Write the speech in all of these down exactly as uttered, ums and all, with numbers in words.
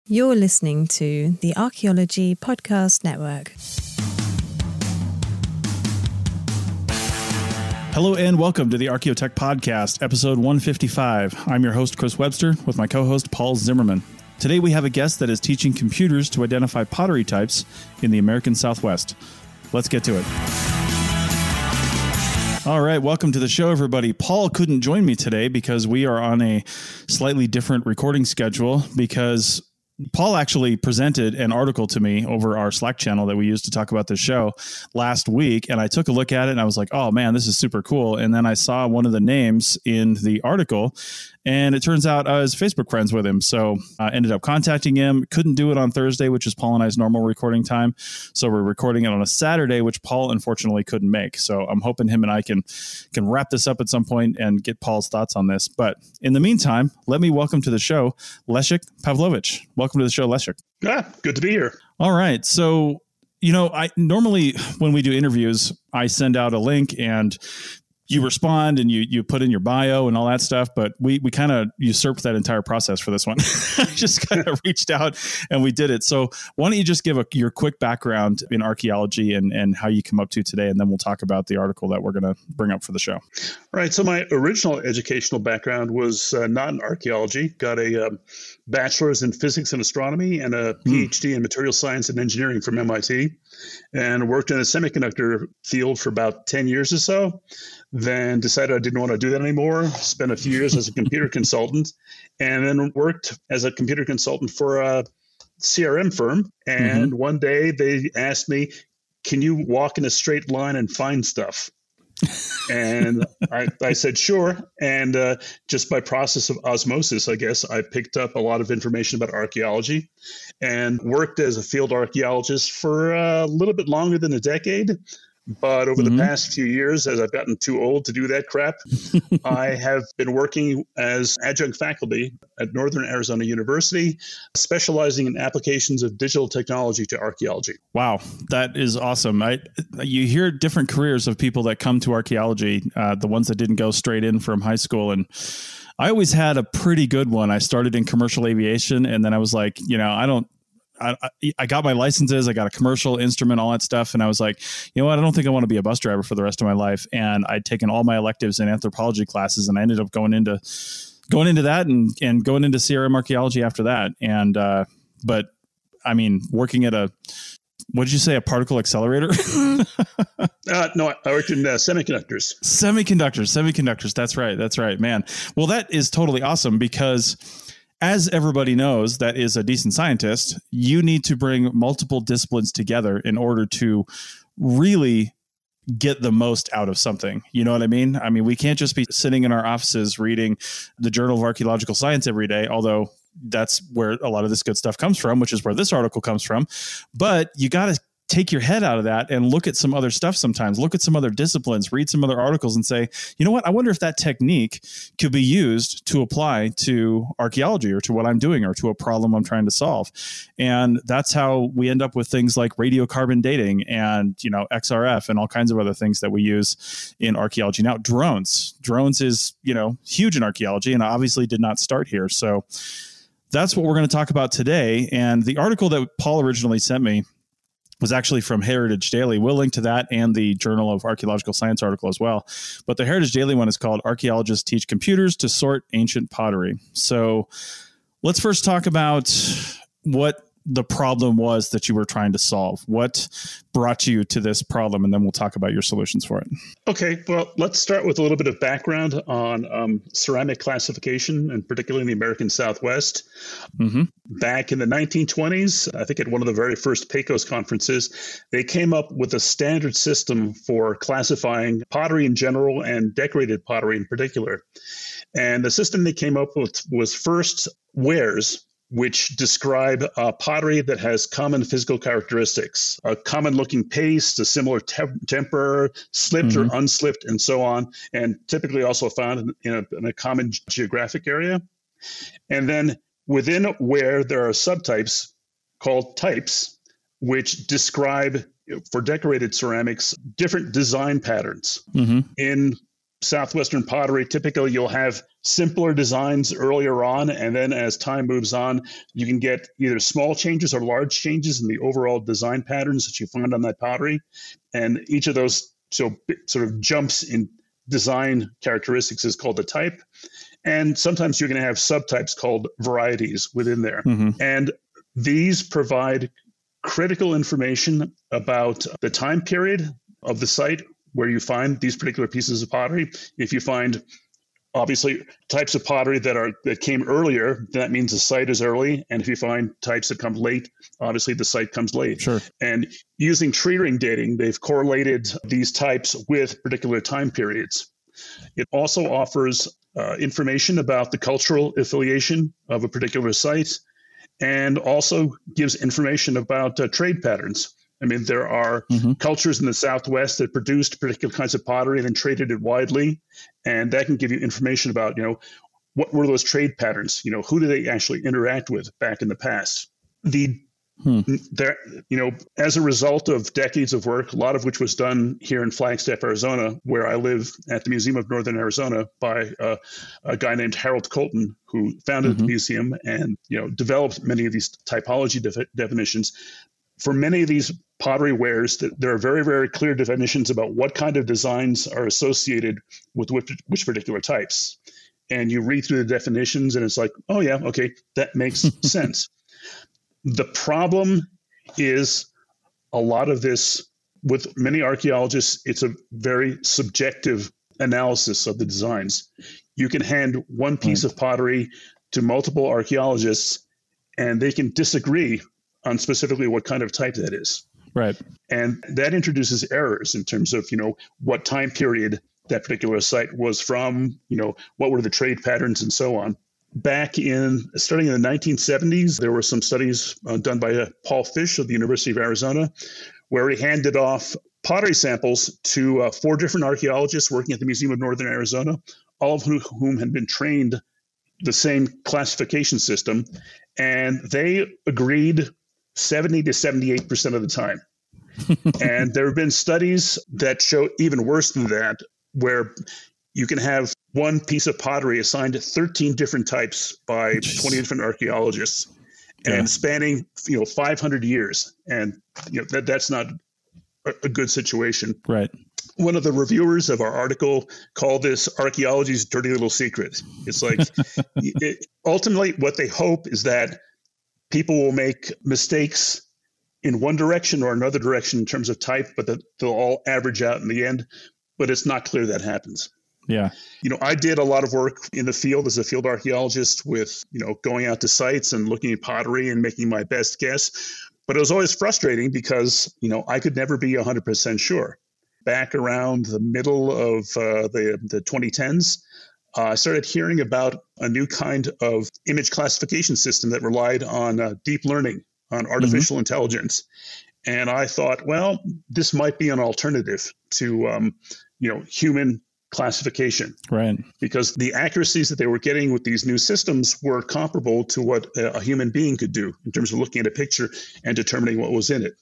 You're listening to the Archaeology Podcast Network. Hello and welcome to the Archaeotech Podcast, episode one fifty-five. I'm your host, Chris Webster, with my co-host, Paul Zimmerman. Today we have a guest that is teaching computers to identify pottery types in the American Southwest. Let's get to it. All right, welcome to the show, everybody. Paul couldn't join me today because we are on a slightly different recording schedule because Paul actually presented an article to me over our Slack channel that we used to talk about this show last week. And I took a look at it and I was like, oh man, this is super cool. And then I saw one of the names in the article and it turns out I was Facebook friends with him. So I ended up contacting him. Couldn't do it on Thursday, which is Paul and I's normal recording time. So we're recording it on a Saturday, which Paul unfortunately couldn't make. So I'm hoping him and I can, can wrap this up at some point and get Paul's thoughts on this. But in the meantime, let me welcome to the show, Leszek Pawlowicz. Welcome to the show, Leszek. Ah, good to be here. All right. So, you know, I normally when we do interviews, I send out a link and you respond and you you put in your bio and all that stuff. But we we kind of usurped that entire process for this one. I just kind of reached out and we did it. So why don't you just give a, your quick background in archaeology and, and how you come up to today, and then we'll talk about the article that we're going to bring up for the show. All right. So my original educational background was uh, not in archaeology. Got a um, bachelor's in physics and astronomy and a PhD mm. in material science and engineering from M I T, and worked in the semiconductor field for about ten years or so. Then decided I didn't want to do that anymore. Spent a few years as a computer consultant, and then worked as a computer consultant for a C R M firm. And mm-hmm. one day they asked me, can you walk in a straight line and find stuff? And I, I said, sure. And uh, just by process of osmosis, I guess, I picked up a lot of information about archaeology and worked as a field archaeologist for a little bit longer than a decade. But over mm-hmm. the past few years, as I've gotten too old to do that crap, I have been working as adjunct faculty at Northern Arizona University, specializing in applications of digital technology to archaeology. Wow, that is awesome. I, you hear different careers of people that come to archaeology, uh, the ones that didn't go straight in from high school. And I always had a pretty good one. I started in commercial aviation, and then I was like, you know, I don't, I, I got my licenses, I got a commercial instrument, all that stuff. And I was like, you know what, I don't think I want to be a bus driver for the rest of my life. And I'd taken all my electives in anthropology classes, and I ended up going into going into that and, and going into C R M archaeology after that. And, uh, but I mean, working at a, what did you say, a particle accelerator? uh, no, I worked in uh, semiconductors. Semiconductors, semiconductors. That's right. That's right, man. Well, that is totally awesome because as everybody knows that is a decent scientist, you need to bring multiple disciplines together in order to really get the most out of something. You know what I mean? I mean, we can't just be sitting in our offices reading the Journal of Archaeological Science every day, although that's where a lot of this good stuff comes from, which is where this article comes from. But you got to take your head out of that and look at some other stuff sometimes, look at some other disciplines, read some other articles and say, you know what, I wonder if that technique could be used to apply to archaeology or to what I'm doing or to a problem I'm trying to solve. And that's how we end up with things like radiocarbon dating and, you know, X R F and all kinds of other things that we use in archaeology. Now, drones, drones is, you know, huge in archaeology and obviously did not start here. So that's what we're going to talk about today. And the article that Paul originally sent me was actually from Heritage Daily. We'll link to that and the Journal of Archaeological Science article as well. But the Heritage Daily one is called Archaeologists Teach Computers to Sort Ancient Pottery. So let's first talk about what the problem was that you were trying to solve. What brought you to this problem? And then we'll talk about your solutions for it. Okay, well, let's start with a little bit of background on um, ceramic classification, and particularly in the American Southwest. Mm-hmm. Back in the nineteen twenties, I think at one of the very first PECOS conferences, they came up with a standard system for classifying pottery in general and decorated pottery in particular. And the system they came up with was first wares, which describe uh, pottery that has common physical characteristics, a common looking paste, a similar te- temper, slipped mm-hmm. or unslipped, and so on, and typically also found in, in, a, in a common geographic area. And then within where there are subtypes called types, which describe, for decorated ceramics, different design patterns. Mm-hmm. In Southwestern pottery, typically you'll have simpler designs earlier on, and then as time moves on, you can get either small changes or large changes in the overall design patterns that you find on that pottery. And each of those so sort of jumps in design characteristics is called a type. And sometimes you're going to have subtypes called varieties within there. Mm-hmm. And these provide critical information about the time period of the site where you find these particular pieces of pottery. If you find, obviously, types of pottery that are that came earlier, that means the site is early. And if you find types that come late, obviously the site comes late. Sure. And using tree ring dating, they've correlated these types with particular time periods. It also offers uh, information about the cultural affiliation of a particular site, and also gives information about uh, trade patterns. I mean, there are mm-hmm. cultures in the Southwest that produced particular kinds of pottery and then traded it widely. And that can give you information about, you know, what were those trade patterns? You know, who do they actually interact with back in the past? The hmm. there, you know, as a result of decades of work, a lot of which was done here in Flagstaff, Arizona, where I live at the Museum of Northern Arizona by uh, a guy named Harold Colton, who founded mm-hmm. the museum and, you know, developed many of these typology def- definitions. For many of these pottery wares, that there are very, very clear definitions about what kind of designs are associated with which, which particular types. And you read through the definitions and it's like, oh yeah, okay, that makes sense. The problem is a lot of this, with many archaeologists, it's a very subjective analysis of the designs. You can hand one piece right. of pottery to multiple archaeologists and they can disagree on specifically what kind of type that is. Right. And that introduces errors in terms of, you know, what time period that particular site was from, you know, what were the trade patterns and so on. Back in, starting in the nineteen seventies, there were some studies uh, done by uh, Paul Fish of the University of Arizona, where he handed off pottery samples to uh, four different archaeologists working at the Museum of Northern Arizona, all of whom, whom had been trained the same classification system. And they agreed seventy to seventy-eight percent of the time. And there have been studies that show even worse than that, where you can have one piece of pottery assigned to thirteen different types by twenty different archaeologists and yeah. spanning, you know, five hundred years. And, you know, that that's not a, a good situation. Right. One of the reviewers of our article called this archaeology's dirty little secret. It's like, it, ultimately what they hope is that people will make mistakes in one direction or another direction in terms of type, but that they'll all average out in the end. But it's not clear that happens. Yeah. You know, I did a lot of work in the field as a field archaeologist with, you know, going out to sites and looking at pottery and making my best guess. But it was always frustrating because, you know, I could never be one hundred percent sure. Back around the middle of uh, the, the twenty tens, uh, I started hearing about a new kind of image classification system that relied on uh, deep learning, on artificial mm-hmm. intelligence. And I thought, well, this might be an alternative to, um, you know, human classification. Right. Because the accuracies that they were getting with these new systems were comparable to what a, a human being could do in terms of looking at a picture and determining what was in it.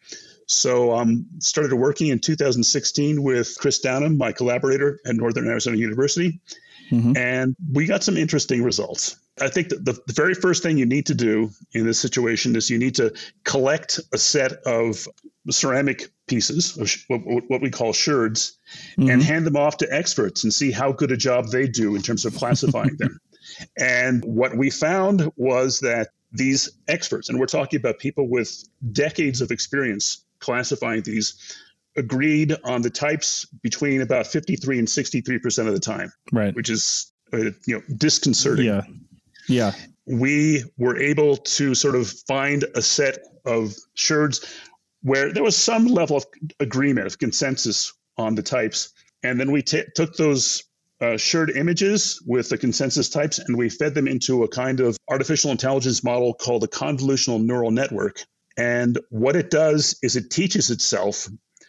So um started working in two thousand sixteen with Chris Downham, my collaborator at Northern Arizona University, mm-hmm. and we got some interesting results. I think that the, the very first thing you need to do in this situation is you need to collect a set of ceramic pieces, of sh- what, what we call sherds, mm-hmm. and hand them off to experts and see how good a job they do in terms of classifying them. And what we found was that these experts, and we're talking about people with decades of experience classifying these, agreed on the types between about fifty-three and sixty-three percent of the time, right? Which is, uh, you know, disconcerting. Yeah. Yeah. We were able to sort of find a set of sherds where there was some level of agreement, of consensus on the types. And then we t- took those uh, sherd images with the consensus types and we fed them into a kind of artificial intelligence model called a convolutional neural network. And what it does is it teaches itself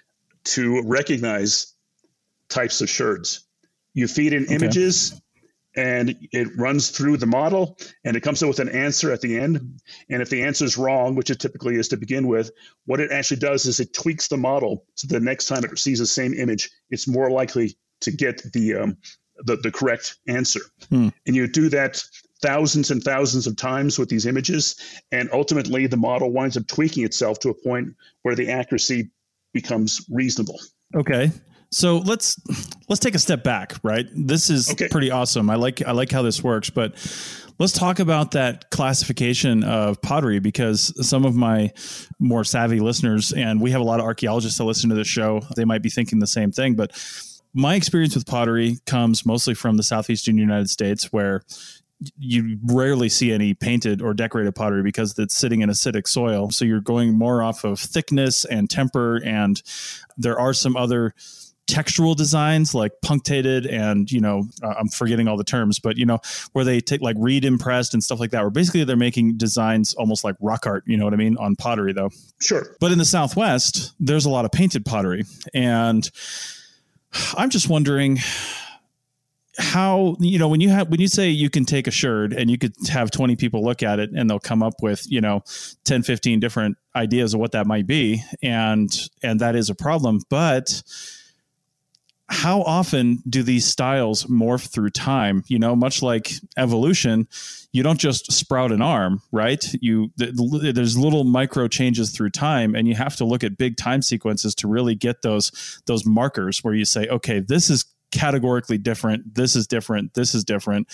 to recognize types of sherds. You feed in okay. images, and it runs through the model, and it comes up with an answer at the end. And if the answer is wrong, which it typically is to begin with, what it actually does is it tweaks the model so the next time it sees the same image, it's more likely to get the um, the, the correct answer. Hmm. And you do that thousands and thousands of times with these images, and ultimately the model winds up tweaking itself to a point where the accuracy becomes reasonable. Okay. So let's let's take a step back, right? This is okay. pretty awesome. I like I like how this works, but let's talk about that classification of pottery, because some of my more savvy listeners, and we have a lot of archaeologists that listen to this show, they might be thinking the same thing. But my experience with pottery comes mostly from the southeastern United States, where you rarely see any painted or decorated pottery because it's sitting in acidic soil. So you're going more off of thickness and temper, and there are some other textural designs like punctated and, you know, uh, I'm forgetting all the terms, but, you know, where they take like reed impressed and stuff like that, where basically they're making designs almost like rock art, you know what I mean, on pottery though. Sure. But in the Southwest, there's a lot of painted pottery. And I'm just wondering how, you know, when you have, when you say you can take a sherd and you could have twenty people look at it and they'll come up with, you know, ten, fifteen different ideas of what that might be. And, and that is a problem, but how often do these styles morph through time? You know, much like evolution, you don't just sprout an arm, right? You th- there's little micro changes through time, and you have to look at big time sequences to really get those those markers where you say, okay, this is categorically different. This is different. This is different.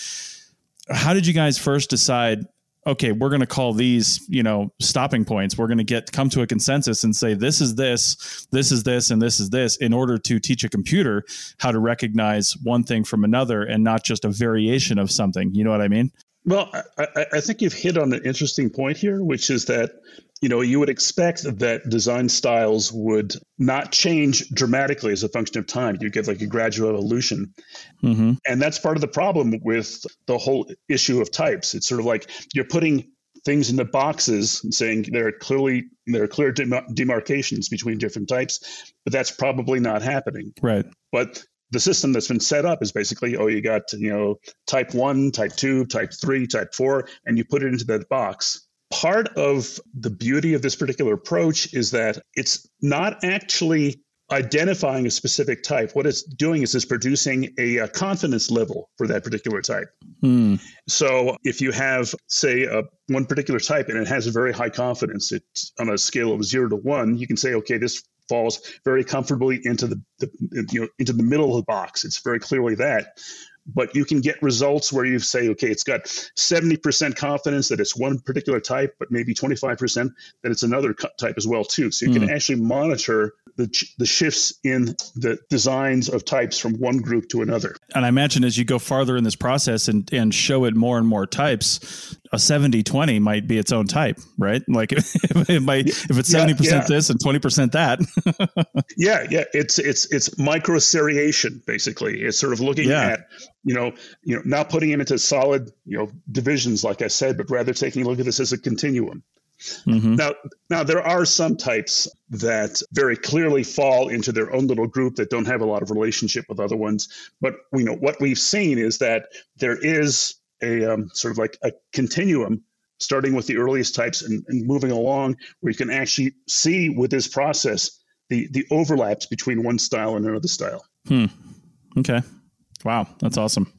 How did you guys first decide, okay, we're going to call these, you know, stopping points. We're going to get, come to a consensus and say, this is this, this is this, and this is this, in order to teach a computer how to recognize one thing from another and not just a variation of something. You know what I mean? Well, I, I think you've hit on an interesting point here, which is that, you know, you would expect that design styles would not change dramatically as a function of time. You get like a gradual evolution. Mm-hmm. And that's part of the problem with the whole issue of types. It's sort of like you're putting things into boxes and saying there are clearly, there are clear dem- demarcations between different types, but that's probably not happening. Right. But the system that's been set up is basically, oh, you got, you know, type one, type two, type three, type four, and you put it into that box. Part of the beauty of this particular approach is that it's not actually identifying a specific type. What it's doing is it's producing a, a confidence level for that particular type. Hmm. So if you have, say, a, one particular type and it has a very high confidence, it's on a scale of zero to one, you can say, okay, this falls very comfortably into the, the you know into the middle of the box. It's very clearly that. But you can get results where you say, okay, it's got seventy percent confidence that it's one particular type, but maybe twenty-five percent that it's another type as well, too. So you mm. can actually monitor the the shifts in the designs of types from one group to another. And I imagine as you go farther in this process and, and show it more and more types, a seventy twenty might be its own type, right? Like it might, if it's seventy percent yeah, yeah. this and twenty percent that. yeah, yeah. It's it's it's microseriation, basically. It's sort of looking yeah. at, you know, you know, not putting them into solid, you know, divisions, like I said, but rather taking a look at this as a continuum. Mm-hmm. Now, now there are some types that very clearly fall into their own little group that don't have a lot of relationship with other ones. But you know what we've seen is that there is a um, sort of like a continuum, starting with the earliest types and, and moving along, where you can actually see with this process the the overlaps between one style and another style. Hmm. Okay. Wow, that's awesome.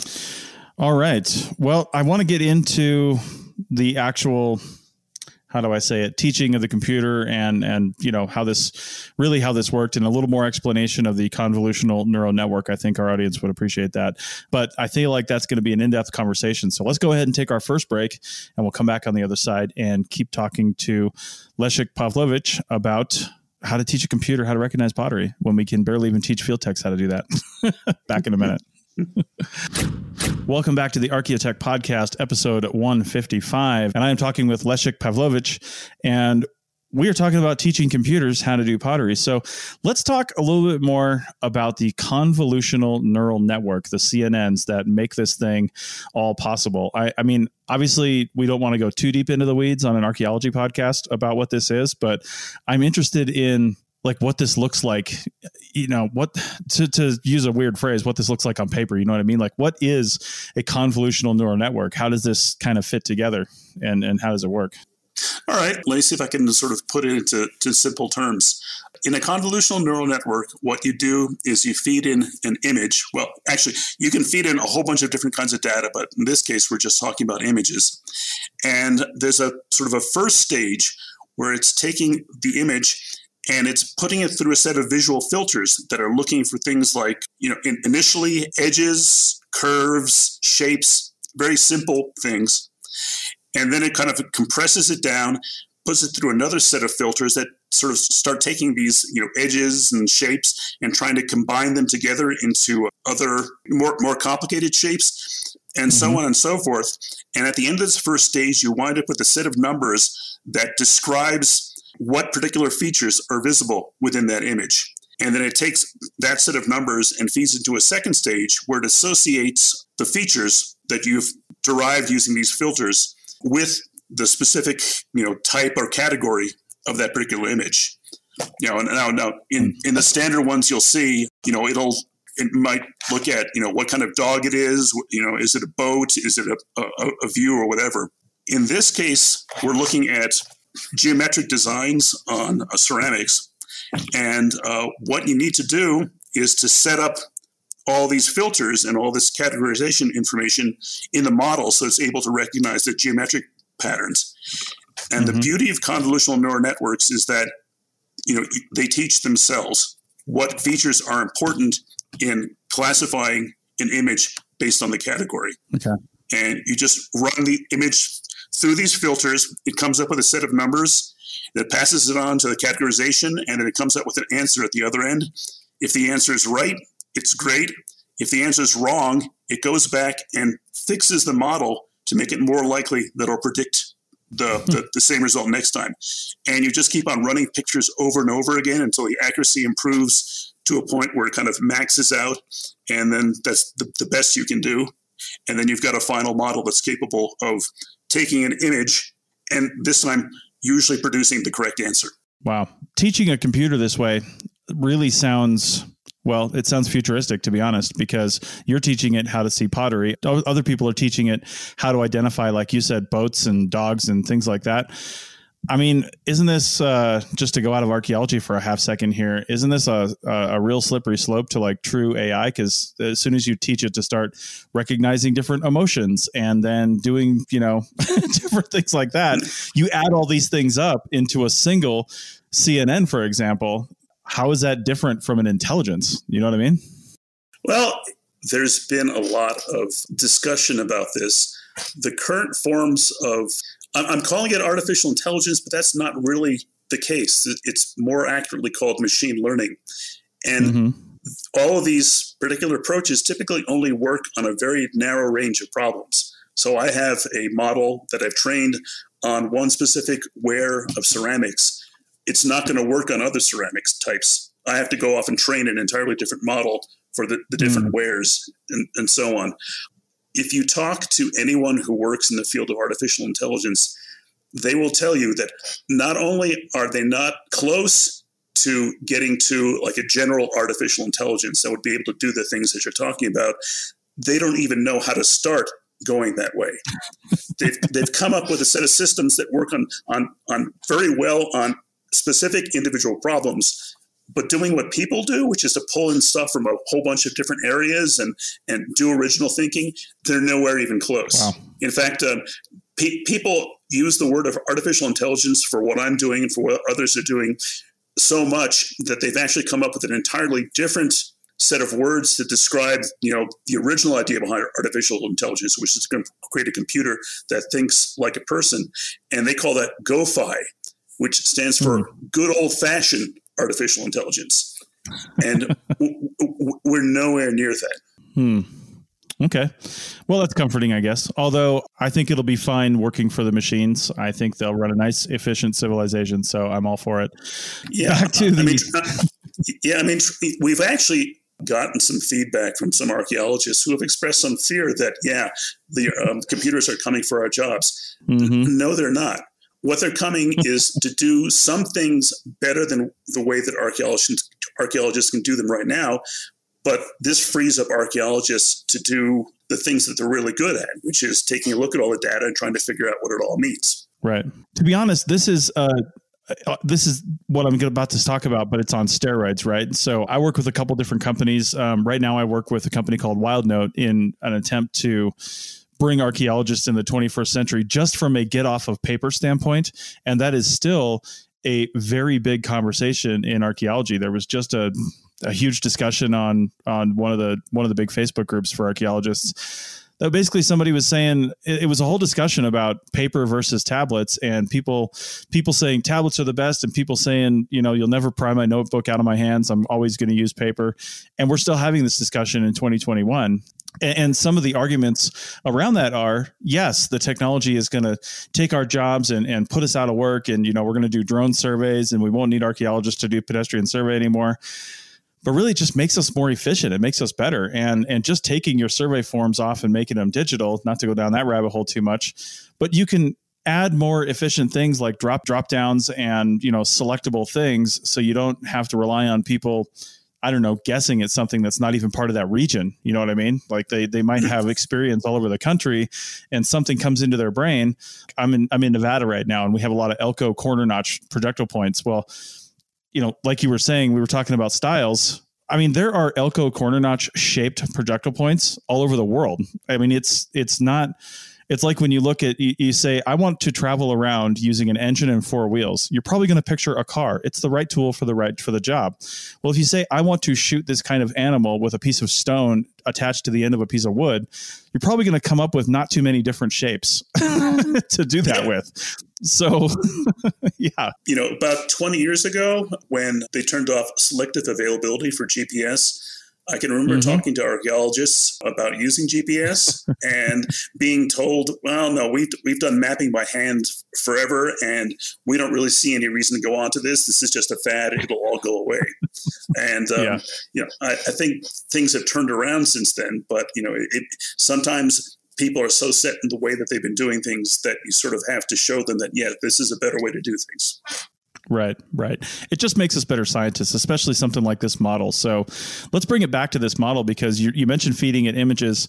All right. Well, I want to get into the actual, how do I say it, teaching of the computer and, and, you know, how this, really how this worked, and a little more explanation of the convolutional neural network. I think our audience would appreciate that. But I feel like that's going to be an in-depth conversation. So let's go ahead and take our first break, and we'll come back on the other side and keep talking to Leszek Pawlowicz about how to teach a computer how to recognize pottery when we can barely even teach field techs how to do that. Back in a minute. Welcome back to the Archaeotech Podcast, episode one fifty-five. And I am talking with Leszek Pawlowicz, and we are talking about teaching computers how to do pottery. So let's talk a little bit more about the convolutional neural network, the C N Ns that make this thing all possible. I, I mean, obviously, we don't want to go too deep into the weeds on an archaeology podcast about what this is, but I'm interested in like what this looks like, you know, what to, to use a weird phrase, what this looks like on paper. You know what I mean? Like, what is a convolutional neural network? How does this kind of fit together, and, and how does it work? All right, let me see if I can sort of put it into to simple terms. In a convolutional neural network, what you do is you feed in an image. Well, actually, you can feed in a whole bunch of different kinds of data, but in this case, we're just talking about images. And there's a sort of a first stage where it's taking the image and it's putting it through a set of visual filters that are looking for things like, you know, in, initially edges, curves, shapes, very simple things. And then it kind of compresses it down, puts it through another set of filters that sort of start taking these, you know, edges and shapes and trying to combine them together into other more, more complicated shapes, and mm-hmm. so on and so forth. And at the end of this first stage, you wind up with a set of numbers that describes what particular features are visible within that image. And then it takes that set of numbers and feeds into a second stage where it associates the features that you've derived using these filters with the specific, you know, type or category of that particular image. You know, and now, now in, in the standard ones, you'll see, you know, it'll, it might look at, you know, what kind of dog it is, you know, is it a boat, is it a, a, a view or whatever. In this case, we're looking at geometric designs on uh, ceramics. And uh, what you need to do is to set up all these filters and all this categorization information in the model so it's able to recognize the geometric patterns. And mm-hmm. the beauty of convolutional neural networks is that, you know, they teach themselves what features are important in classifying an image based on the category. Okay. And you just run the image through these filters. It comes up with a set of numbers that passes it on to the categorization, and then it comes up with an answer at the other end. If the answer is right, it's great. If the answer is wrong, it goes back and fixes the model to make it more likely that it'll predict the, hmm. the, the same result next time. And you just keep on running pictures over and over again until the accuracy improves to a point where it kind of maxes out, and then that's the, the best you can do. And then you've got a final model that's capable of taking an image and this time usually producing the correct answer. Wow. Teaching a computer this way really sounds, well, it sounds futuristic, to be honest, because you're teaching it how to see pottery. Other people are teaching it how to identify, like you said, boats and dogs and things like that. I mean, isn't this, uh, just to go out of archaeology for a half second here, isn't this a, a real slippery slope to like true A I? Because as soon as you teach it to start recognizing different emotions and then doing, you know, different things like that, you add all these things up into a single C N N, for example. How is that different from an intelligence? You know what I mean? Well, there's been a lot of discussion about this. The current forms of I'm calling it artificial intelligence, but that's not really the case. It's more accurately called machine learning. And mm-hmm. all of these particular approaches typically only work on a very narrow range of problems. So I have a model that I've trained on one specific ware of ceramics. It's not going to work on other ceramics types. I have to go off and train an entirely different model for the, the different mm-hmm. wares and, and so on. If you talk to anyone who works in the field of artificial intelligence, they will tell you that not only are they not close to getting to like a general artificial intelligence that would be able to do the things that you're talking about, they don't even know how to start going that way. They've, they've come up with a set of systems that work on, on, on very well on specific individual problems, but doing what people do, which is to pull in stuff from a whole bunch of different areas and, and do original thinking, they're nowhere even close. Wow. In fact, uh, pe- people use the word of artificial intelligence for what I'm doing and for what others are doing so much that they've actually come up with an entirely different set of words to describe, you know, the original idea behind artificial intelligence, which is going to create a computer that thinks like a person. And they call that GoFi, which stands for mm. good old-fashioned artificial intelligence. And w- w- we're nowhere near that. Hmm. Okay. Well, that's comforting, I guess. Although I think it'll be fine working for the machines. I think they'll run a nice, efficient civilization. So I'm all for it. Yeah. Back to the... I mean, uh, yeah. I mean, we've actually gotten some feedback from some archaeologists who have expressed some fear that, yeah, the um, computers are coming for our jobs. Mm-hmm. No, they're not. What they're coming is to do some things better than the way that archaeologists archaeologists can do them right now. But this frees up archaeologists to do the things that they're really good at, which is taking a look at all the data and trying to figure out what it all means. Right. To be honest, this is uh, uh, this is what I'm about to talk about, but it's on steroids, right? So I work with a couple different companies. Um, right now, I work with a company called WildNote in an attempt to bring archaeologists in the twenty-first century just from a get off of paper standpoint. And that is still a very big conversation in archaeology. There was just a, a huge discussion on on one of the one of the big Facebook groups for archaeologists. That basically somebody was saying it, it was a whole discussion about paper versus tablets, and people people saying tablets are the best, and people saying, you know, you'll never pry my notebook out of my hands. I'm always going to use paper. And we're still having this discussion in twenty twenty-one. And, and some of the arguments around that are, yes, the technology is going to take our jobs and, and put us out of work. And, you know, we're going to do drone surveys and we won't need archaeologists to do pedestrian survey anymore. But really it just makes us more efficient. It makes us better. And and just taking your survey forms off and making them digital, not to go down that rabbit hole too much, but you can add more efficient things like drop drop downs and, you know, selectable things. So you don't have to rely on people, I don't know, guessing at something that's not even part of that region. You know what I mean? Like they they might have experience all over the country and something comes into their brain. I'm in I'm in Nevada right now, and we have a lot of Elko corner notch projectile points. Well, you know, like you were saying, we were talking about styles. I mean, there are Elko corner notch shaped projectile points all over the world. I mean, it's it's not. It's like when you look at, you, you say, I want to travel around using an engine and four wheels. You're probably going to picture a car. It's the right tool for the right for the job. Well, if you say, I want to shoot this kind of animal with a piece of stone attached to the end of a piece of wood, you're probably going to come up with not too many different shapes to do that with. So, yeah. You know, about twenty years ago, when they turned off selective availability for G P S, I can remember mm-hmm. talking to archaeologists about using G P S and being told, well, no, we've, we've done mapping by hand forever, and we don't really see any reason to go on to this. This is just a fad. It'll all go away. And, um, yeah. you know, I, I think things have turned around since then, but, you know, it, it, sometimes people are so set in the way that they've been doing things that you sort of have to show them that, yeah, this is a better way to do things. Right, right. It just makes us better scientists, especially something like this model. So let's bring it back to this model, because you, you mentioned feeding it images.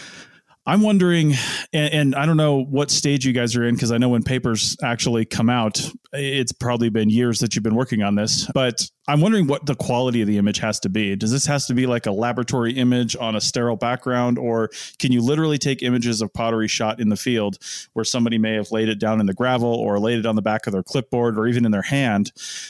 I'm wondering, and, and I don't know what stage you guys are in, because I know when papers actually come out, it's probably been years that you've been working on this, but I'm wondering what the quality of the image has to be. Does this has to be like a laboratory image on a sterile background, or can you literally take images of pottery shot in the field where somebody may have laid it down in the gravel or laid it on the back of their clipboard or even in their hand?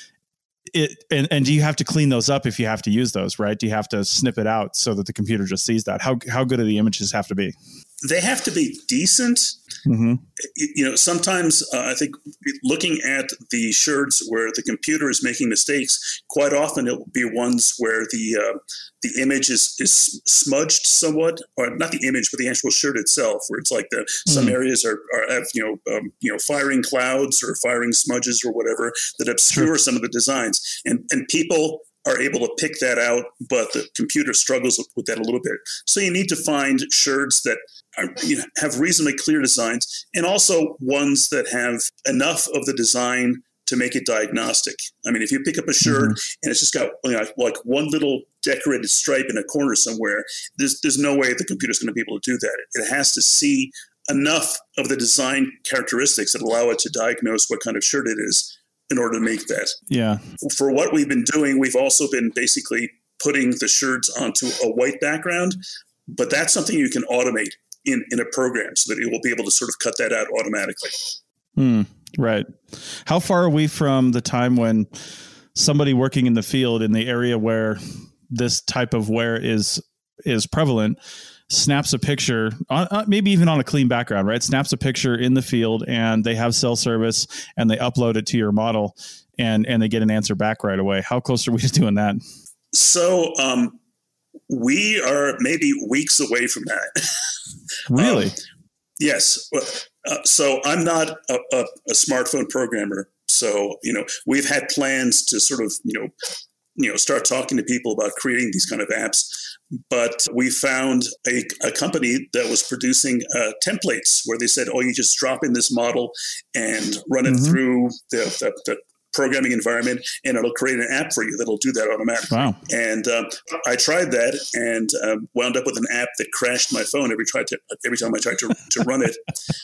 It, and, and do you have to clean those up if you have to use those, right? Do you have to snip it out so that the computer just sees that? How how good do the images have to be? They have to be decent. Mm-hmm. You know, sometimes uh, I think looking at the sherds where the computer is making mistakes, quite often it will be ones where the uh, the image is, is smudged somewhat, or not the image, but the actual sherd itself, where it's like the mm-hmm. some areas are, are have, you know um, you know firing clouds or firing smudges or whatever that obscure sure. some of the designs, and and people are able to pick that out, but the computer struggles with that a little bit. So you need to find sherds that are, you know, have reasonably clear designs, and also ones that have enough of the design to make it diagnostic. I mean, if you pick up a sherd mm-hmm. and it's just got, you know, like one little decorated stripe in a corner somewhere, there's there's no way the computer's going to be able to do that. It has to see enough of the design characteristics that allow it to diagnose what kind of sherd it is in order to make that. Yeah. For what we've been doing, we've also been basically putting the sherds onto a white background, but that's something you can automate in, in a program so that it will be able to sort of cut that out automatically. Hmm. Right. How far are we from the time when somebody working in the field in the area where this type of wear is is prevalent snaps a picture, on, uh, maybe even on a clean background, right? Snaps a picture in the field, and they have cell service, and they upload it to your model, and and they get an answer back right away. How close are we to doing that? So um, we are maybe weeks away from that. Really? um, yes. Uh, so I'm not a, a, a smartphone programmer. So, you know, we've had plans to sort of, you know, you know, start talking to people about creating these kind of apps. But we found a, a company that was producing uh, templates where they said, oh, you just drop in this model and run it mm-hmm. through the, the, the programming environment, and it'll create an app for you that'll do that automatically. Wow. And uh, I tried that and um, wound up with an app that crashed my phone every tried to every time I tried to, to run it.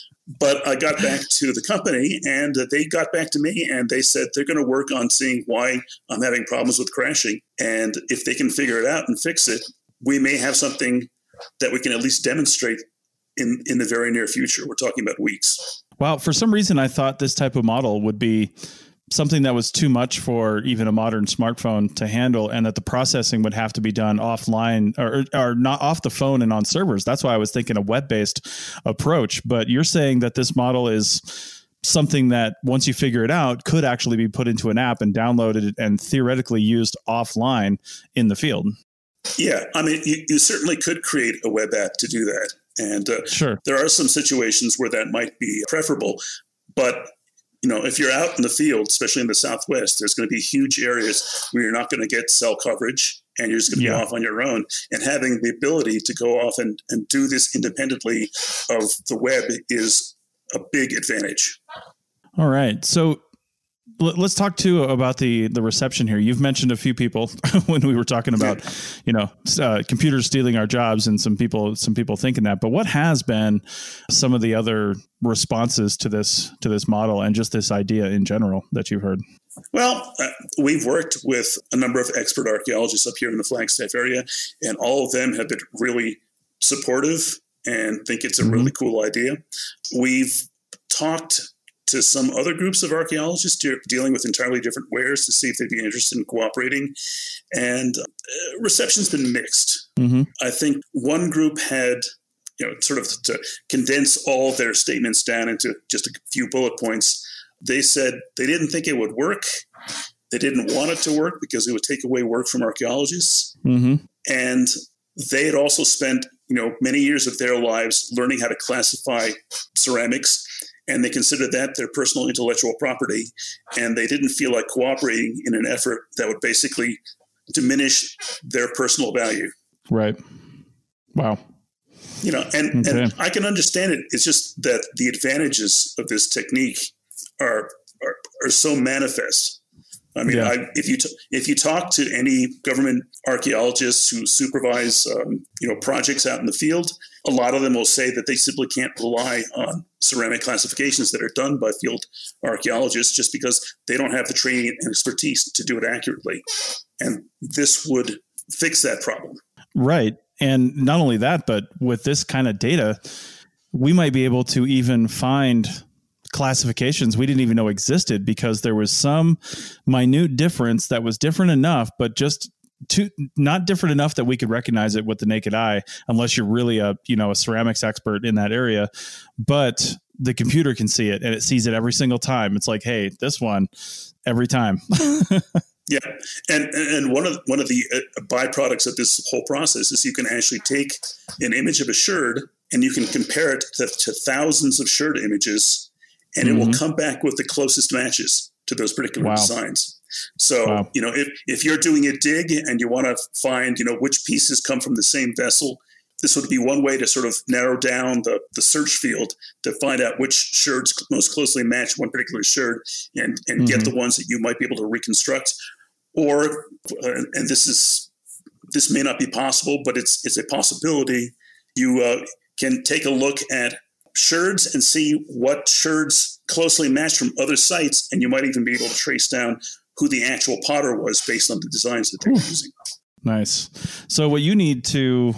But I got back to the company, and uh, they got back to me, and they said they're going to work on seeing why I'm having problems with crashing. And if they can figure it out and fix it, we may have something that we can at least demonstrate in, in the very near future. We're talking about weeks. Wow. For some reason, I thought this type of model would be something that was too much for even a modern smartphone to handle, and that the processing would have to be done offline or, or not off the phone and on servers. That's why I was thinking a web-based approach. But you're saying that this model is something that once you figure it out could actually be put into an app and downloaded and theoretically used offline in the field. Yeah. I mean, you, you certainly could create a web app to do that. And uh, sure, there are some situations where that might be preferable, but you know, if you're out in the field, especially in the Southwest, there's going to be huge areas where you're not going to get cell coverage and you're just going to yeah. be off on your own. And having the ability to go off and, and do this independently of the web is a big advantage. All right. So let's talk too about the the reception here. You've mentioned a few people when we were talking about, you know, uh, computers stealing our jobs, and some people some people thinking that. But what has been some of the other responses to this to this model and just this idea in general that you've heard? Well, uh, we've worked with a number of expert archaeologists up here in the Flagstaff area, and all of them have been really supportive and think it's a mm-hmm. really cool idea. We've talked to some other groups of archaeologists de- dealing with entirely different wares to see if they'd be interested in cooperating. And uh, reception's been mixed. Mm-hmm. I think one group had, you know, sort of to condense all their statements down into just a few bullet points. They said they didn't think it would work. They didn't want it to work because it would take away work from archaeologists. Mm-hmm. And they had also spent, you know, many years of their lives learning how to classify ceramics, and they considered that their personal intellectual property, and they didn't feel like cooperating in an effort that would basically diminish their personal value. Right. Wow. You know, and, okay. and I can understand it. It's just that the advantages of this technique are are, are so manifest. I mean, yeah. I, if you t- if you talk to any government archaeologists who supervise, um, you know, projects out in the field, a lot of them will say that they simply can't rely on ceramic classifications that are done by field archaeologists just because they don't have the training and expertise to do it accurately. And this would fix that problem. Right. And not only that, but with this kind of data, we might be able to even find classifications we didn't even know existed because there was some minute difference that was different enough, but just too, not different enough that we could recognize it with the naked eye, unless you're really a, you know, a ceramics expert in that area. But the computer can see it, and it sees it every single time. It's like, hey, this one every time. Yeah, and and one of one of the byproducts of this whole process is you can actually take an image of a sherd and you can compare it to, to thousands of sherd images, and mm-hmm. it will come back with the closest matches to those particular wow. designs. So, wow. you know, if, if you're doing a dig and you want to find, you know, which pieces come from the same vessel, this would be one way to sort of narrow down the, the search field to find out which sherds most closely match one particular sherd and, and mm-hmm. get the ones that you might be able to reconstruct. Or, uh, and this is, this may not be possible, but it's, it's a possibility. You uh, can take a look at sherds and see what sherds closely match from other sites, and you might even be able to trace down who the actual potter was based on the designs that they were using. Nice. So what you need to,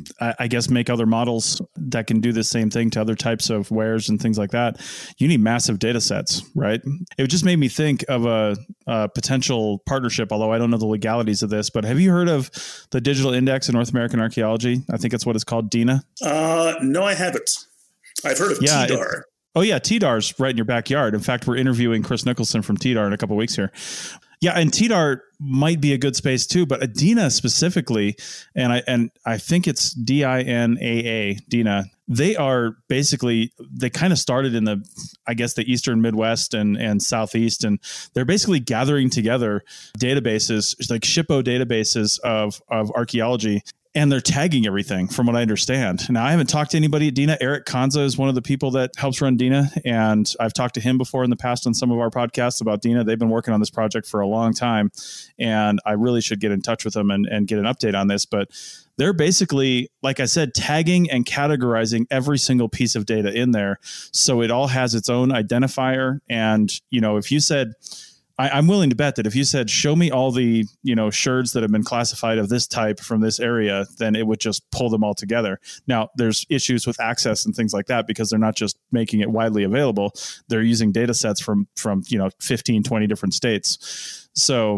I guess, make other models that can do the same thing to other types of wares and things like that, you need massive data sets, right? It just made me think of a, a potential partnership, although I don't know the legalities of this, but have you heard of the Digital Index of North American Archaeology? I think it's what it's called, D I N A. Uh, no, I haven't. I've heard of yeah, T D A R. It, oh, yeah. T D A R's right in your backyard. In fact, we're interviewing Chris Nicholson from T D A R in a couple of weeks here. Yeah, and T D A R might be a good space too, but D I N A specifically, and I and I think it's D I N A A, D I N A, they are basically, they kind of started in the, I guess, the Eastern Midwest and, and Southeast, and they're basically gathering together databases, like SHPO databases of, of archaeology. and they're tagging everything from what I understand. Now, I haven't talked to anybody at Dina. Eric Kanza is one of the people that helps run Dina. And I've talked to him before in the past on some of our podcasts about Dina. They've been working on this project for a long time. And I really should get in touch with them and, and get an update on this. But they're basically, like I said, tagging and categorizing every single piece of data in there. So it all has its own identifier. And, you know, if you said, I, I'm willing to bet that if you said, show me all the, you know, sherds that have been classified of this type from this area, then it would just pull them all together. Now, there's issues with access and things like that because they're not just making it widely available. They're using data sets from, from, you know, fifteen, twenty different states. So,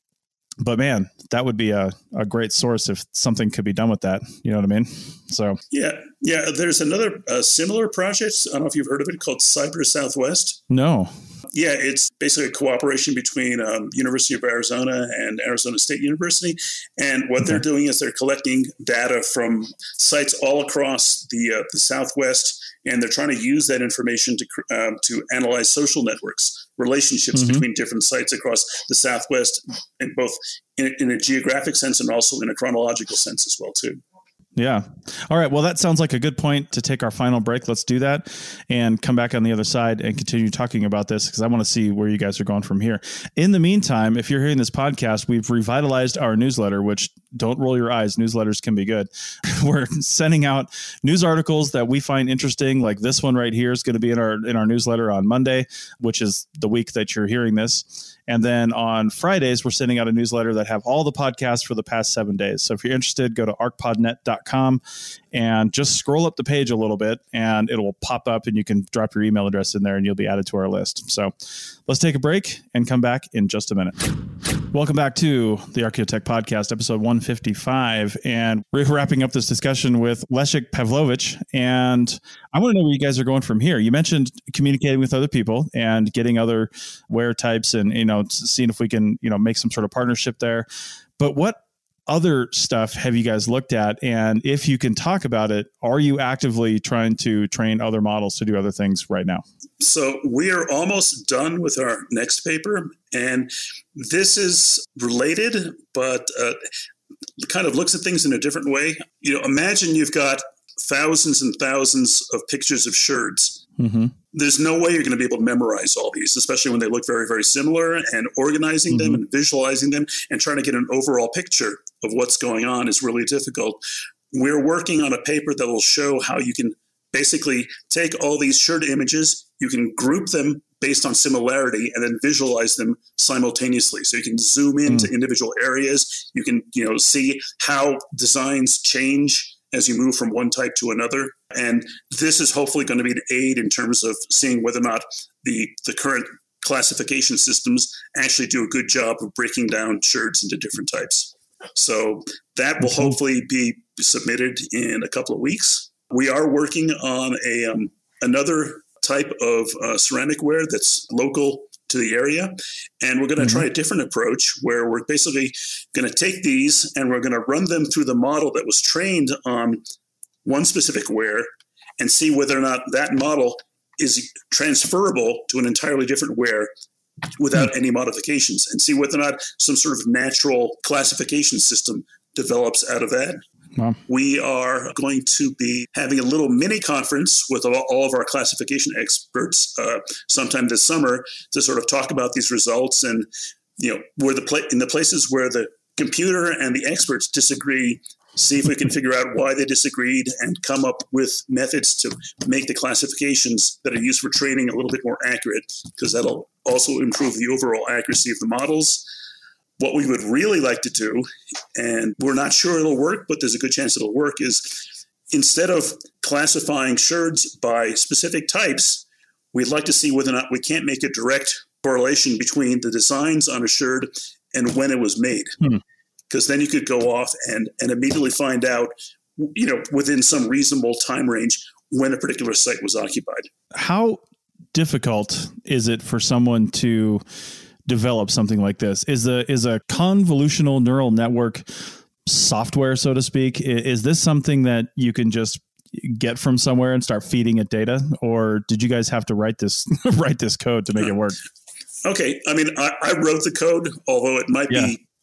but man, that would be a, a great source if something could be done with that. You know what I mean? So, yeah. Yeah. There's another uh, similar project. I don't know if you've heard of it, called Cyber Southwest. No. Yeah, it's basically a cooperation between um, University of Arizona and Arizona State University. And what okay. they're doing is they're collecting data from sites all across the uh, the Southwest, and they're trying to use that information to um, to analyze social networks, relationships mm-hmm. between different sites across the Southwest, in both in, in a geographic sense and also in a chronological sense as well, too. Yeah. All right. Well, that sounds like a good point to take our final break. Let's do that and come back on the other side and continue talking about this because I want to see where you guys are going from here. In the meantime, if you're hearing this podcast, we've revitalized our newsletter, which don't roll your eyes. Newsletters can be good. We're sending out news articles that we find interesting. Like this one right here is going to be in our, in our newsletter on Monday, which is the week that you're hearing this. And then on Fridays, we're sending out a newsletter that have all the podcasts for the past seven days. So if you're interested, go to arc pod net dot com and just scroll up the page a little bit and it will pop up and you can drop your email address in there and you'll be added to our list. So let's take a break and come back in just a minute. Welcome back to the Archaeotech Podcast, episode one fifty-five. And we're wrapping up this discussion with Leszek Pawlowicz. And I want to know where you guys are going from here. You mentioned communicating with other people and getting other wear types and, you know, seeing if we can, you know, make some sort of partnership there. But what other stuff have you guys looked at? And if you can talk about it, are you actively trying to train other models to do other things right now? So we are almost done with our next paper. And this is related, but uh, kind of looks at things in a different way. You know, imagine you've got thousands and thousands of pictures of sherds. Mm-hmm. There's no way you're going to be able to memorize all these, especially when they look very, very similar, and organizing mm-hmm. them and visualizing them and trying to get an overall picture of what's going on is really difficult. We're working on a paper that will show how you can basically take all these sherd images, you can group them based on similarity and then visualize them simultaneously. So you can zoom into mm. individual areas. You can, you know, see how designs change as you move from one type to another. And this is hopefully going to be an aid in terms of seeing whether or not the, the current classification systems actually do a good job of breaking down sherds into different types. So that will hopefully be submitted in a couple of weeks. We are working on a um, another type of uh, ceramic ware that's local to the area. And we're going to mm-hmm. try a different approach where we're basically going to take these and we're going to run them through the model that was trained on one specific ware and see whether or not that model is transferable to an entirely different ware without mm-hmm. any modifications, and see whether or not some sort of natural classification system develops out of that. Wow. We are going to be having a little mini conference with all, all of our classification experts uh, sometime this summer to sort of talk about these results, and you know, where the pla- in the places where the computer and the experts disagree, see if we can figure out why they disagreed and come up with methods to make the classifications that are used for training a little bit more accurate, because that'll also improve the overall accuracy of the models. What we would really like to do, and we're not sure it'll work, but there's a good chance it'll work, is instead of classifying sherds by specific types, we'd like to see whether or not we can't make a direct correlation between the designs on a sherd and when it was made. Because hmm. then you could go off and, and immediately find out, you know, within some reasonable time range when a particular site was occupied. How difficult is it for someone to develop something like this? Is a is a convolutional neural network software, so to speak? Is this something that you can just get from somewhere and start feeding it data, or did you guys have to write this write this code to make it work? Okay, I mean, I, I wrote the code, although it might yeah. be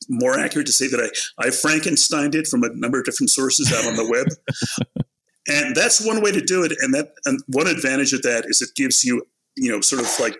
more accurate to say that I, I Frankensteined it from a number of different sources out on the web. And that's one way to do it. And that and one advantage of that is it gives you, you know, sort of like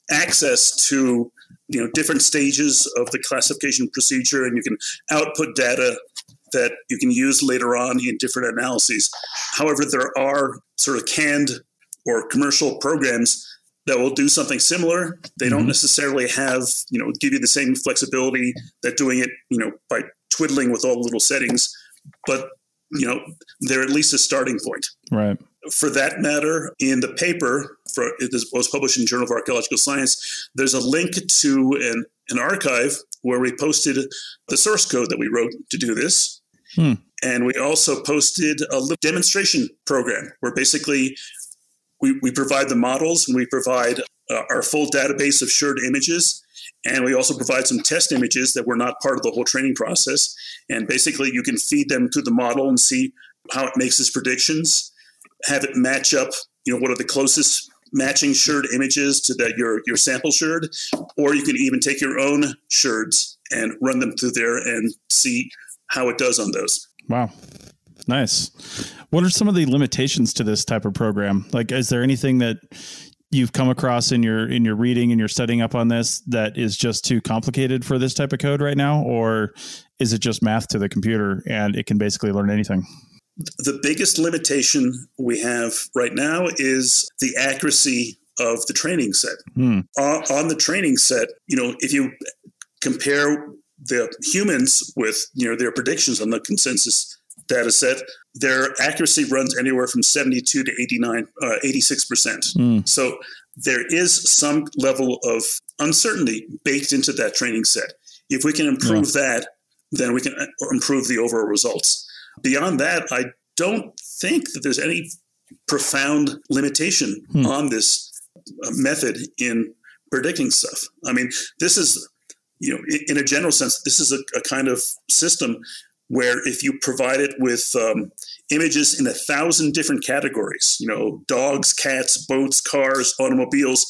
access to, you know, different stages of the classification procedure, and you can output data that you can use later on in different analyses. However, there are sort of canned or commercial programs that will do something similar. They mm-hmm. don't necessarily have, you know, give you the same flexibility that doing it, you know, by twiddling with all the little settings, but, you know, they're at least a starting point. Right. For that matter, in the paper, for it was published in Journal of Archaeological Science, there's a link to an, an archive where we posted the source code that we wrote to do this. Hmm. And we also posted a little demonstration program where basically we, we provide the models and we provide uh, our full database of shared images. And we also provide some test images that were not part of the whole training process. And basically you can feed them to the model and see how it makes its predictions, have it match up, you know, what are the closest matching shared images to that your, your sample sherd, or you can even take your own sherds and run them through there and see how it does on those. Wow. Nice. What are some of the limitations to this type of program? Like, is there anything that you've come across in your, in your reading and your studying up on this that is just too complicated for this type of code right now? Or is it just math to the computer and it can basically learn anything? The biggest limitation we have right now is the accuracy of the training set. Hmm. On, on the training set, you know, if you compare the humans with, you know, their predictions on the consensus data set, their accuracy runs anywhere from seventy-two to eighty-nine, uh, eighty-six percent. Mm. So there is some level of uncertainty baked into that training set. If we can improve yeah. that, then we can improve the overall results. Beyond that, I don't think that there's any profound limitation hmm. on this method in predicting stuff. I mean, this is, you know, in a general sense, this is a, a kind of system where if you provide it with um, images in a thousand different categories, you know, dogs, cats, boats, cars, automobiles,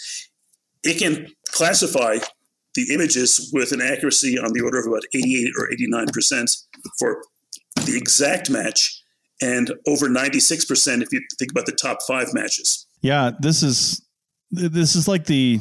it can classify the images with an accuracy on the order of about eighty-eight or eighty-nine percent for the exact match, and over ninety-six percent if you think about the top five matches. Yeah, this is this is like the,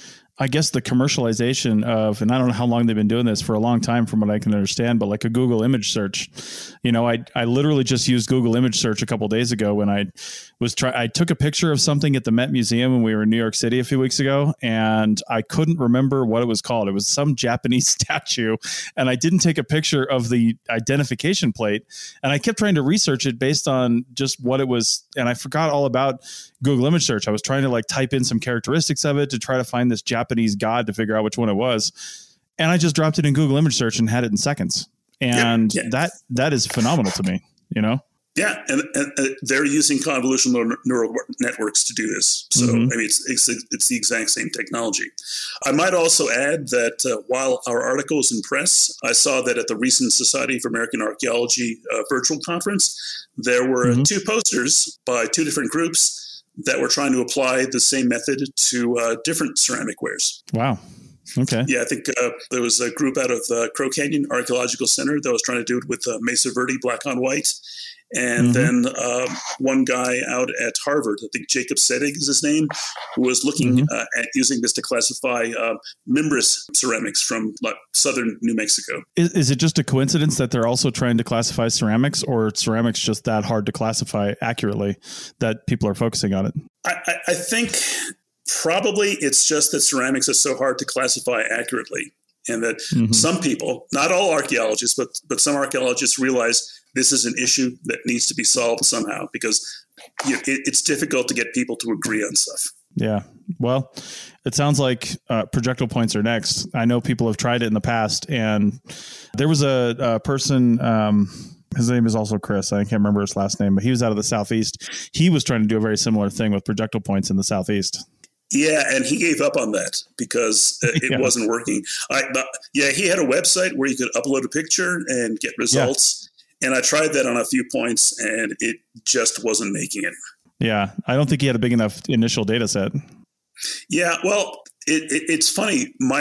I guess the commercialization of, and I don't know how long they've been doing this, for a long time from what I can understand, but like a Google image search. You know, I I literally just used Google image search a couple of days ago when I was try I took a picture of something at the Met Museum when we were in New York City a few weeks ago, and I couldn't remember what it was called. It was some Japanese statue, and I didn't take a picture of the identification plate, and I kept trying to research it based on just what it was, and I forgot all about Google image search. I was trying to like type in some characteristics of it to try to find this Japanese god to figure out which one it was. And I just dropped it in Google image search and had it in seconds. And yeah, yeah. that, that is phenomenal to me, you know? Yeah. And, and uh, they're using convolutional neural networks to do this. So, mm-hmm. I mean, it's, it's, it's the exact same technology. I might also add that uh, while our article is in press, I saw that at the recent Society for American Archaeology uh, virtual conference, there were mm-hmm. two posters by two different groups that were trying to apply the same method to uh, different ceramic wares. Wow. Okay. Yeah, I think uh, there was a group out of the Crow Canyon Archaeological Center that was trying to do it with uh, Mesa Verde black on white. And mm-hmm. then um, one guy out at Harvard, I think Jacob Sedig is his name, who was looking mm-hmm. uh, at using this to classify uh, Mimbres ceramics from like, southern New Mexico. Is, is it just a coincidence that they're also trying to classify ceramics, or ceramics just that hard to classify accurately that people are focusing on it? I, I, I think probably it's just that ceramics is so hard to classify accurately, and that mm-hmm. some people, not all archaeologists, but but some archaeologists realize this is an issue that needs to be solved somehow, because you know, it, it's difficult to get people to agree on stuff. Yeah. Well, it sounds like uh, projectile points are next. I know people have tried it in the past, and there was a, a person, um, his name is also Chris. I can't remember his last name, but he was out of the Southeast. He was trying to do a very similar thing with projectile points in the Southeast. Yeah, and he gave up on that because it yeah. wasn't working. I, but yeah, he had a website where you could upload a picture and get results. Yeah. And I tried that on a few points, and it just wasn't making it. Yeah, I don't think he had a big enough initial data set. Yeah, well, it, it, it's funny. My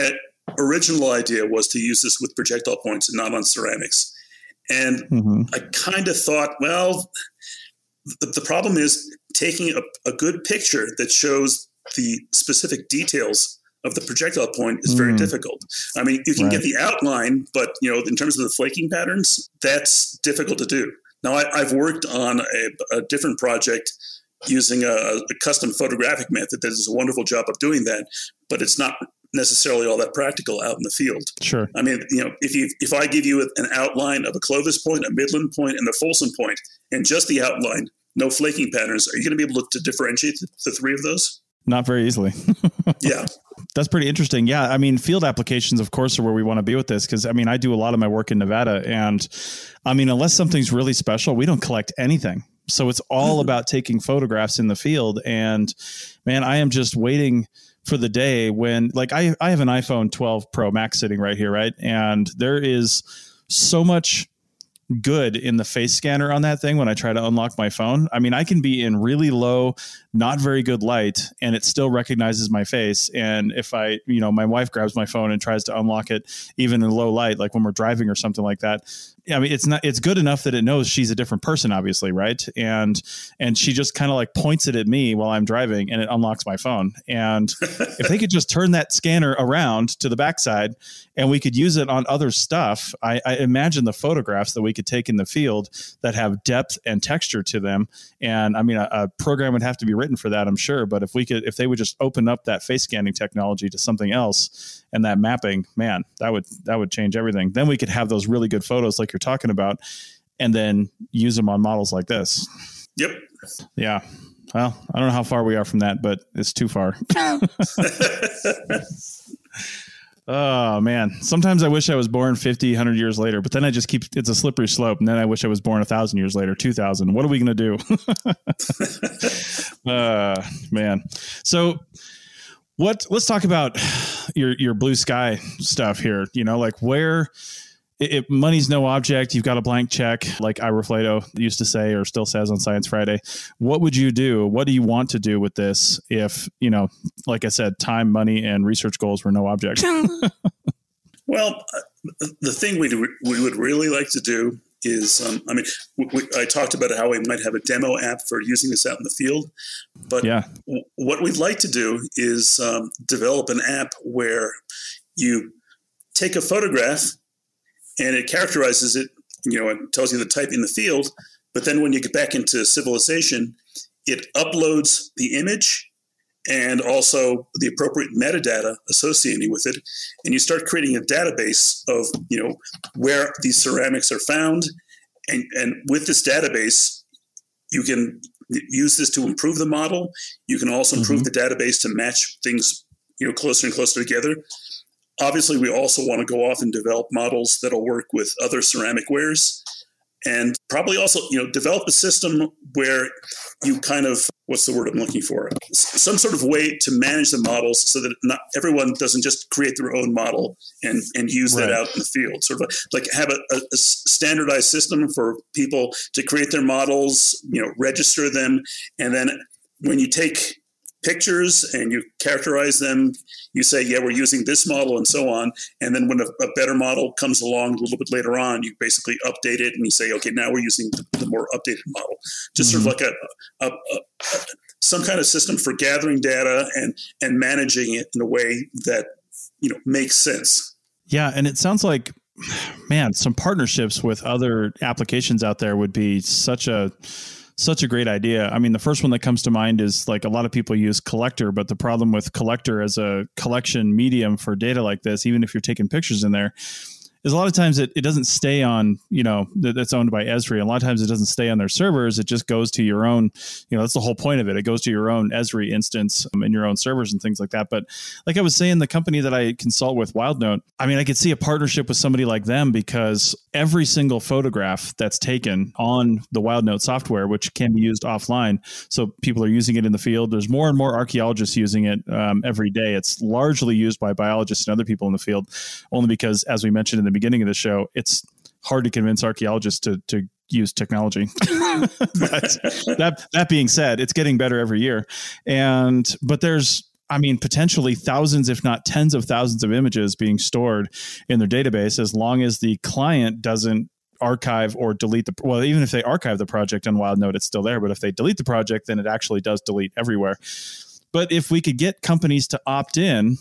original idea was to use this with projectile points and not on ceramics. And mm-hmm. I kind of thought, well, the, the problem is taking a, a good picture that shows the specific details of the projectile point is very mm. difficult. I mean, you can right. get the outline, but you know, in terms of the flaking patterns, that's difficult to do. Now, I, I've worked on a, a different project using a, a custom photographic method that does a wonderful job of doing that, but it's not necessarily all that practical out in the field. Sure. I mean, you know, if you if I give you an outline of a Clovis point, a Midland point, and a Folsom point, and just the outline, no flaking patterns, are you going to be able to differentiate the, the three of those? Not very easily. Yeah. That's pretty interesting. Yeah. I mean, field applications, of course, are where we want to be with this. Cause I mean, I do a lot of my work in Nevada, and I mean, unless something's really special, we don't collect anything. So it's all mm-hmm. about taking photographs in the field. And man, I am just waiting for the day when, like, I, I have an iPhone twelve Pro Max sitting right here. Right. And there is so much good in the face scanner on that thing when I try to unlock my phone. I mean, I can be in really low, not very good light, and it still recognizes my face. And if I, you know, my wife grabs my phone and tries to unlock it even in low light, like when we're driving or something like that, I mean, it's not, it's good enough that it knows she's a different person, obviously. Right. And, and she just kind of like points it at me while I'm driving, and it unlocks my phone. And if they could just turn that scanner around to the backside and we could use it on other stuff, I, I imagine the photographs that we could take in the field that have depth and texture to them. And I mean, a, a program would have to be written for that, I'm sure. But if we could, if they would just open up that face scanning technology to something else and that mapping, man, that would, that would change everything. Then we could have those really good photos like you're talking about, and then use them on models like this. Yep. Yeah. Well, I don't know how far we are from that, but it's too far. Oh man. Sometimes I wish I was born fifty, one hundred years later, but then I just keep, it's a slippery slope. And then I wish I was born a thousand years later, two thousand. What are we going to do? uh, man. So what, let's talk about your, your blue sky stuff here. You know, like where, If money's no object, you've got a blank check, like Ira Flato used to say, or still says on Science Friday. What would you do? What do you want to do with this if, you know, like I said, time, money, and research goals were no object? Well, the thing we we would really like to do is, um, I mean, we, I talked about how we might have a demo app for using this out in the field, but yeah. w- what we'd like to do is um, develop an app where you take a photograph and it characterizes it, you know, and tells you the type in the field. But then when you get back into civilization, it uploads the image and also the appropriate metadata associated with it. And you start creating a database of, you know, where these ceramics are found. And, and with this database, you can use this to improve the model. You can also improve mm-hmm. the database to match things, you know, closer and closer together. Obviously, we also want to go off and develop models that'll work with other ceramic wares, and probably also, you know, develop a system where you kind of, what's the word I'm looking for? Some sort of way to manage the models so that not everyone doesn't just create their own model and, and use right. that out in the field. Sort of like have a, a standardized system for people to create their models, you know, register them, and then when you take pictures and you characterize them, you say, yeah, we're using this model and so on. And then when a, a better model comes along a little bit later on, you basically update it and you say, okay, now we're using the, the more updated model. Just mm-hmm. sort of like a, a, a, a some kind of system for gathering data and, and managing it in a way that, you know, makes sense. Yeah. And it sounds like, man, some partnerships with other applications out there would be such a Such a great idea. I mean, the first one that comes to mind is like a lot of people use Collector, but the problem with Collector as a collection medium for data like this, even if you're taking pictures in there, is a lot of times it, it doesn't stay on, you know, that's owned by Esri. A lot of times it doesn't stay on their servers. It just goes to your own, you know, that's the whole point of it. It goes to your own Esri instance um, and your own servers and things like that. But like I was saying, the company that I consult with, WildNote, I mean, I could see a partnership with somebody like them because every single photograph that's taken on the WildNote software, which can be used offline, so people are using it in the field. There's more and more archaeologists using it um, every day. It's largely used by biologists and other people in the field, only because, as we mentioned in the beginning of the show, it's hard to convince archaeologists to to use technology. But that that being said, it's getting better every year. And but there's I mean, potentially thousands, if not tens of thousands of images being stored in their database, as long as the client doesn't archive or delete the, well, even if they archive the project on WildNote, it's still there. But if they delete the project, then it actually does delete everywhere. But if we could get companies to opt in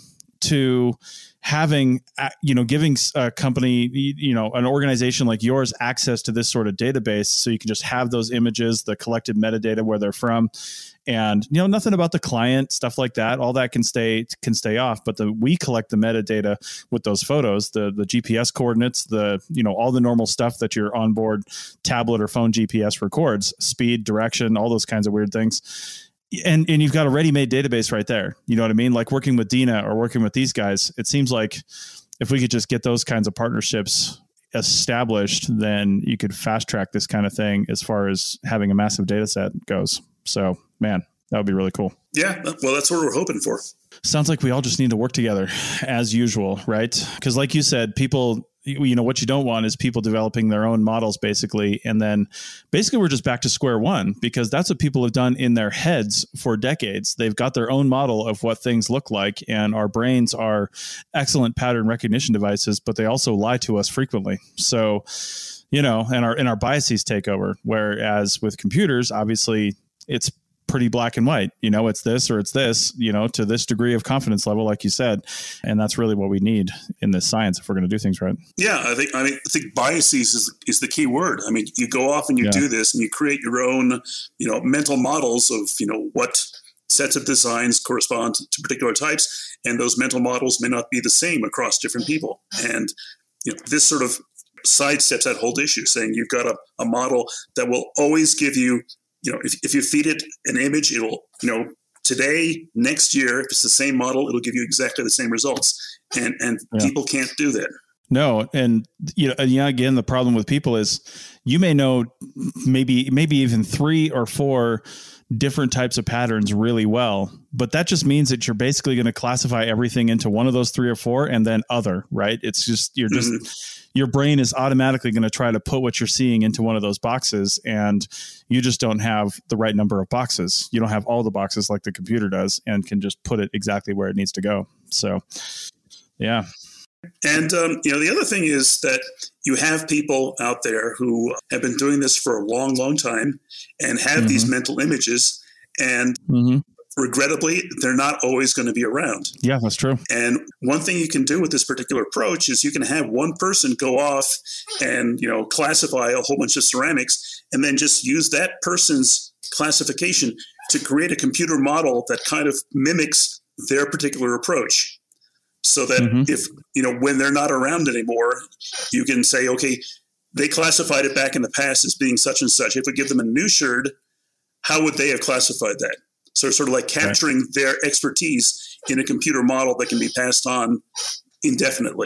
to having, you know, giving a company, you know, an organization like yours access to this sort of database, so you can just have those images, the collected metadata, where they're from, and, you know, nothing about the client, stuff like that. All that can stay can stay off. But the we collect the metadata with those photos, the the G P S coordinates, the, you know, all the normal stuff that your onboard tablet or phone G P S records, speed, direction, all those kinds of weird things. And and you've got a ready-made database right there. You know what I mean? Like working with Dina or working with these guys, it seems like if we could just get those kinds of partnerships established, then you could fast track this kind of thing as far as having a massive data set goes. So, man, that would be really cool. Yeah, well, that's what we're hoping for. Sounds like we all just need to work together as usual, right? Because like you said, people, you know, what you don't want is people developing their own models, basically. And then basically we're just back to square one, because that's what people have done in their heads for decades. They've got their own model of what things look like. And our brains are excellent pattern recognition devices, but they also lie to us frequently. So, you know, and our, and our biases take over. Whereas with computers, obviously it's pretty black and white, you know, it's this or it's this, you know, to this degree of confidence level, like you said. And that's really what we need in this science if we're going to do things right. Yeah, I think I mean I think biases is is the key word. I mean, you go off and you yeah. do this and you create your own, you know, mental models of, you know, what sets of designs correspond to particular types, and those mental models may not be the same across different people. And, you know, this sort of sidesteps that whole issue, saying you've got a, a model that will always give you, you know, if, if you feed it an image, it'll, you know, today, next year, if it's the same model, it'll give you exactly the same results. And and yeah. people can't do that. No. And, you know, and yeah, again, the problem with people is you may know maybe, maybe even three or four different types of patterns really well, but that just means that you're basically going to classify everything into one of those three or four and then other, right? It's just, you're just, mm-hmm. your brain is automatically going to try to put what you're seeing into one of those boxes, and you just don't have the right number of boxes. You don't have all the boxes like the computer does, and can just put it exactly where it needs to go. So, yeah. And, um, you know, the other thing is that you have people out there who have been doing this for a long, long time and have mm-hmm. these mental images, and mm-hmm. regrettably, they're not always going to be around. Yeah, that's true. And one thing you can do with this particular approach is you can have one person go off and, you know, classify a whole bunch of ceramics, and then just use that person's classification to create a computer model that kind of mimics their particular approach. So that mm-hmm. if, you know, when they're not around anymore, you can say, okay, they classified it back in the past as being such and such. If we give them a new sherd, how would they have classified that? So sort of like capturing right. their expertise in a computer model that can be passed on indefinitely.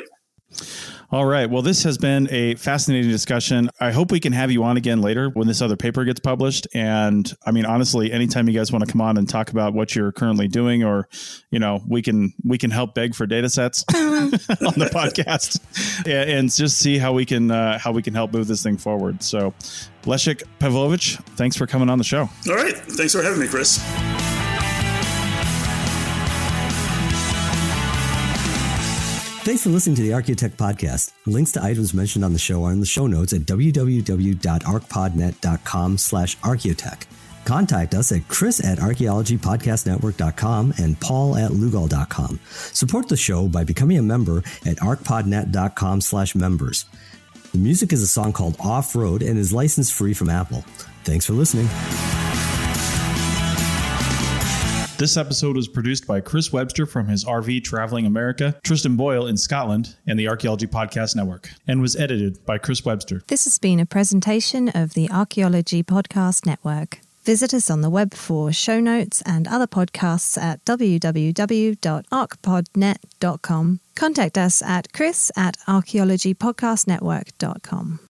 All right. Well, this has been a fascinating discussion. I hope we can have you on again later when this other paper gets published. And I mean, honestly, anytime you guys want to come on and talk about what you're currently doing, or, you know, we can we can help beg for data sets on the podcast, and, and just see how we can uh, how we can help move this thing forward. So, Leszek Pawlowicz, thanks for coming on the show. All right. Thanks for having me, Chris. Thanks for listening to the Archaeotech Podcast. Links to items mentioned on the show are in the show notes at w w w dot archpodnet dot com slash archaeotech. Contact us at chris at archaeology podcast network dot com and paul at lugal dot com. Support the show by becoming a member at archpodnet dot com slash members. The music is a song called Off Road and is license free from Apple. Thanks for listening. This episode was produced by Chris Webster from his R V Traveling America, Tristan Boyle in Scotland, and the Archaeology Podcast Network, and was edited by Chris Webster. This has been a presentation of the Archaeology Podcast Network. Visit us on the web for show notes and other podcasts at w w w dot archpodnet dot com. Contact us at chris at archaeology podcast network dot com.